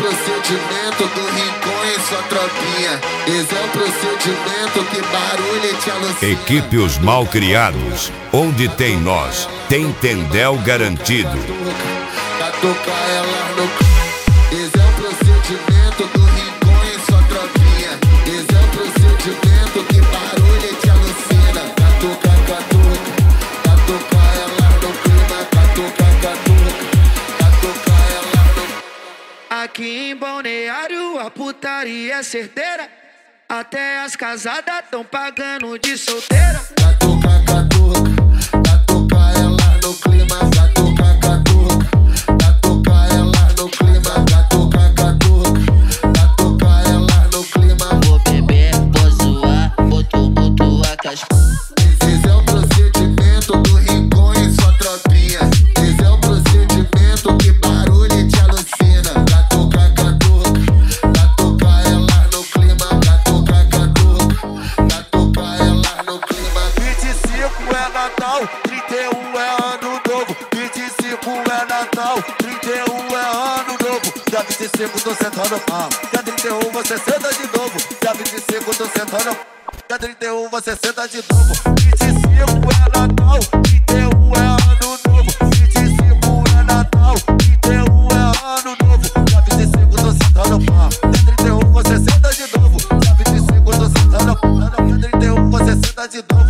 procedimento do Rincon e sua tropinha. Esse é o procedimento que barulho te alucina. Equipe Os Malcriados, onde tem nós, tem Tendel garantido. Catuca ela no c... Esse é o procedimento do Rincon e sua tropinha. Esse é o procedimento que barulho te alucina. Catuca, catuca, catuca ela no clima. Catuca, catuca, catuca ela no... Aqui em Balneário a putaria é certeira. Até as casadas tão pagando de solteira. Catuca, catuca, catuca ela no clima. Catuca, catuca, catuca ela no clima. Catuca, catuca, catuca ela no clima. Vou beber, vou zoar, boto a caspa. Esse é o procedimento do Rincon e sua tropinha. Esse é o procedimento que barulho te alucina. Catuca, catuca, catuca ela no clima. Catuca, catuca, catuca ela no clima. 25 é Natal, 31 é ano novo. 25 é Natal, 31 é ano novo. Dia 25 tô sentando pau. Dia 31 você senta de novo. Dia 25 tô sentando. Dia 31 você senta de novo. 25 é Natal, 31 é ano novo. 25 é Natal, 31 é ano novo. Dia 25 tô sentando pau. Dia 31 você senta de novo. Dia 25 tô sentando pau. Dia 31 você senta de novo.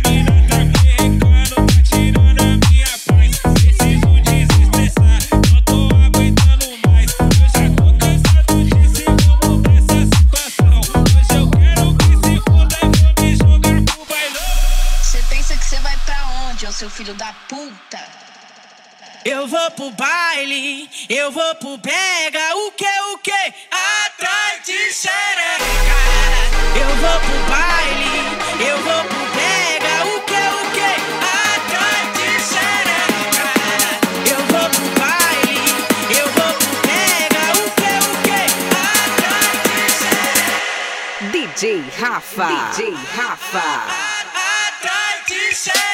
Seu filho da puta. Eu vou pro baile, eu vou pro brega, o que? Atrás de xereca. Eu vou pro baile, eu vou pro brega, o que? Atrás de xereca. Eu vou pro baile, eu vou pro brega, o que? Atrás de xereca. DJ Rafa. Atrás de xereca.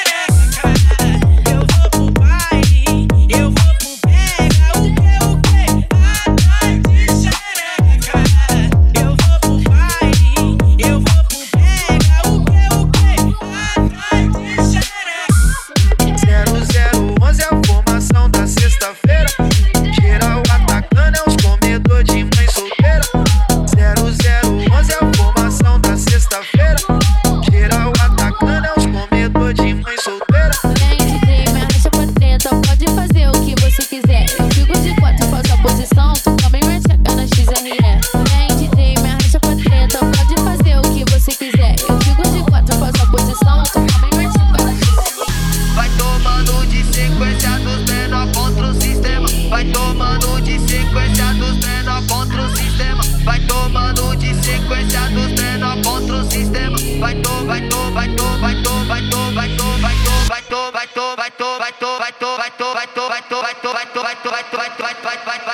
Vai